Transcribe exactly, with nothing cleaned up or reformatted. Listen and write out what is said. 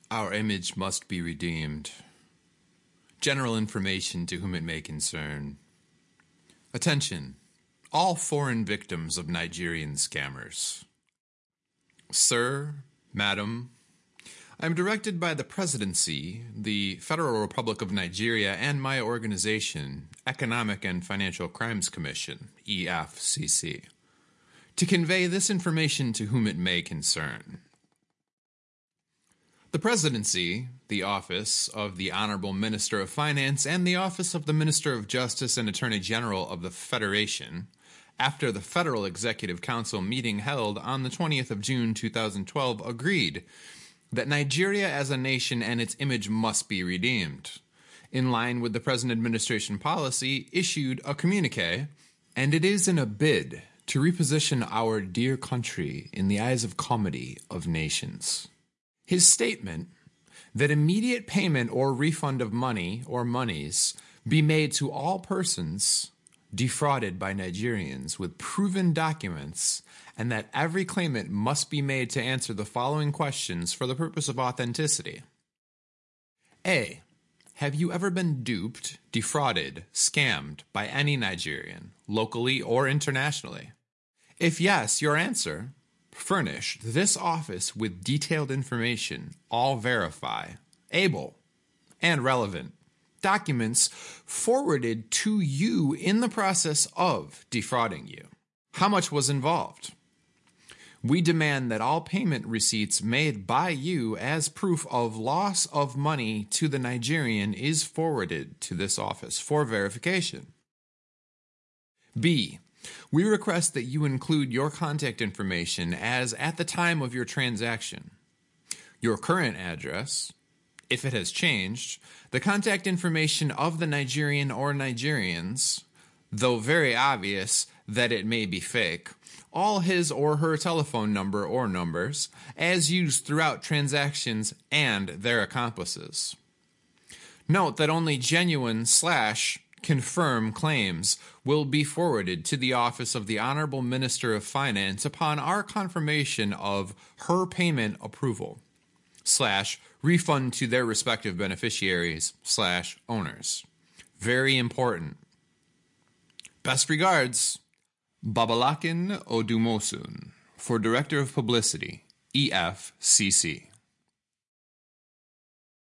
Our image must be redeemed. General information to whom it may concern. Attention, all foreign victims of Nigerian scammers. Sir, Madam, I am directed by the Presidency, the Federal Republic of Nigeria, and my organization, Economic and Financial Crimes Commission, E F C C, to convey this information to whom it may concern. The Presidency, the Office of the Honorable Minister of Finance, and the Office of the Minister of Justice and Attorney General of the Federation, after the Federal Executive Council meeting held on the twentieth of June two thousand twelve, agreed that Nigeria as a nation and its image must be redeemed. In line with the present administration policy, issued a communique, and it is in a bid to reposition our dear country in the eyes of comity of nations. His statement that immediate payment or refund of money or monies be made to all persons defrauded by Nigerians with proven documents, and that every claimant must be made to answer the following questions for the purpose of authenticity. A. Have you ever been duped, defrauded, scammed by any Nigerian, locally or internationally? If yes, your answer, furnish this office with detailed information, all verify, able, and relevant documents forwarded to you in the process of defrauding you. How much was involved? We demand that all payment receipts made by you as proof of loss of money to the Nigerian is forwarded to this office for verification. B. We request that you include your contact information as at the time of your transaction, your current address, if it has changed, the contact information of the Nigerian or Nigerians, though very obvious that it may be fake, all his or her telephone number or numbers, as used throughout transactions, and their accomplices. Note that only genuine slash confirm claims will be forwarded to the Office of the Honorable Minister of Finance upon our confirmation of her payment approval, slash refund to their respective beneficiaries slash owners. Very important. Best regards, Babalakin Odumosun, for Director of Publicity, E F C C.